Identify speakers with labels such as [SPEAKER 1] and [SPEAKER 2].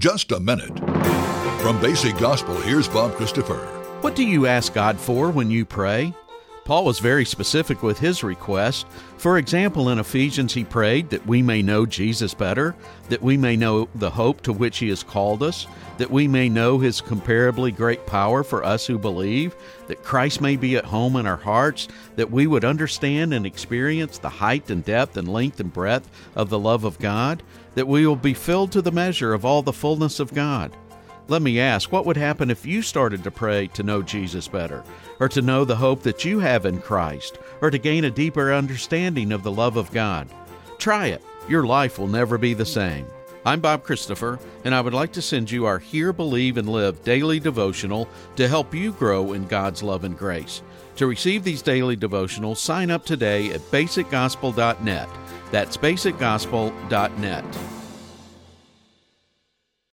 [SPEAKER 1] just a minute. From Basic Gospel, here's Bob Christopher.
[SPEAKER 2] What do you ask God for when you pray? Paul was very specific with his request. For example, in Ephesians, he prayed that we may know Jesus better, that we may know the hope to which he has called us, that we may know his comparably great power for us who believe, that Christ may be at home in our hearts, that we would understand and experience the height and depth and length and breadth of the love of God, that we will be filled to the measure of all the fullness of God. Let me ask, what would happen if you started to pray to know Jesus better, or to know the hope that you have in Christ, or to gain a deeper understanding of the love of God? Try it. Your life will never be the same. I'm Bob Christopher, and I would like to send you our Hear, Believe, and Live daily devotional to help you grow in God's love and grace. To receive these daily devotionals, sign up today at basicgospel.net. That's basicgospel.net.